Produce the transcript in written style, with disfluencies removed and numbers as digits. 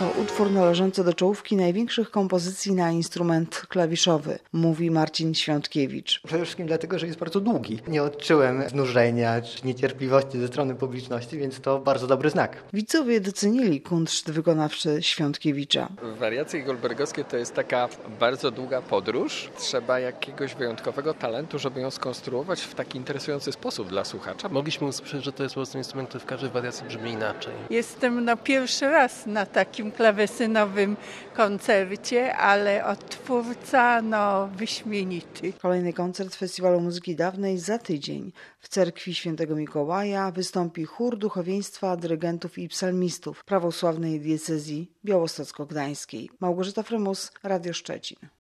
To utwór należący do czołówki największych kompozycji na instrument klawiszowy, mówi Marcin Świątkiewicz. Przede wszystkim dlatego, że jest bardzo długi. Nie odczułem znużenia czy niecierpliwości ze strony publiczności, więc to bardzo dobry znak. Widzowie docenili kunszt wykonawczy Świątkiewicza. Wariacje goldbergowskie to jest taka bardzo długa podróż. Trzeba jakiegoś wyjątkowego talentu, żeby ją skonstruować w taki interesujący sposób dla słuchacza. Mogliśmy usłyszeć, że to jest po prostu instrument, który w każdej wariacji brzmi inaczej. Jestem pierwszy raz na takim klawesynowym koncercie, ale odtwórca wyśmienity. Kolejny koncert Festiwalu Muzyki Dawnej za tydzień. W cerkwi Świętego Mikołaja wystąpi chór duchowieństwa, dyrygentów i psalmistów prawosławnej diecezji białostocko-gdańskiej. Małgorzata Frymus, Radio Szczecin.